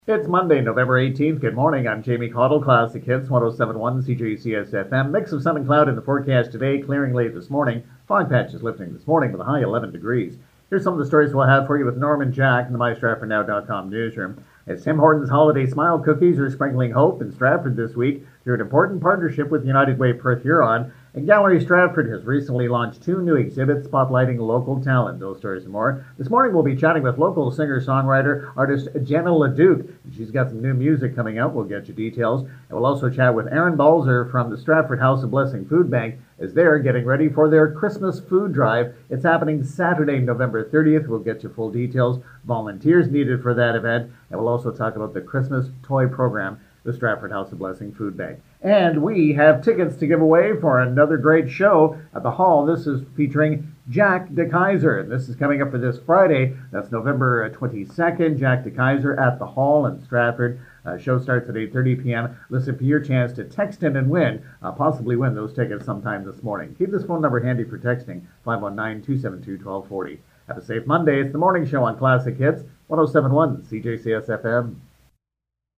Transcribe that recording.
It's Monday, November 18th. Good morning. I'm Jamie Caudle, Classic Hits 1071 CJCS FM. Mix of sun and cloud in the forecast today, clearing late this morning. Fog patches lifting this morning with a high 11 degrees. Here's some of the stories we'll have for you with Norman Jack in the MyStratfordNow.com newsroom. As Tim Hortons Holiday Smile Cookies are sprinkling hope in Stratford this week through an important partnership with United Way Perth Huron, and Gallery Stratford has recently launched two new exhibits spotlighting local talent. Those stories and more. This morning we'll be chatting with local singer-songwriter, artist Jenna LeDuc. She's got some new music coming out. We'll get you details. And we'll also chat with Aaron Balzer from the Stratford House of Blessing Food Bank as they're getting ready for their Christmas food drive. It's happening Saturday, November 30th. We'll get you full details. Volunteers needed for that event. And we'll also talk about the Christmas toy program, the Stratford House of Blessing Food Bank. And we have tickets to give away for another great show at the Hall. This is featuring Jack DeKaiser. This is coming up for this Friday. That's November 22nd. Jack DeKaiser at the Hall in Stratford. Show starts at 8:30 p.m. Listen for your chance to text in and win, possibly win those tickets sometime this morning. Keep this phone number handy for texting, 519-272-1240. Have a safe Monday. It's the morning show on Classic Hits 1071 CJCS FM.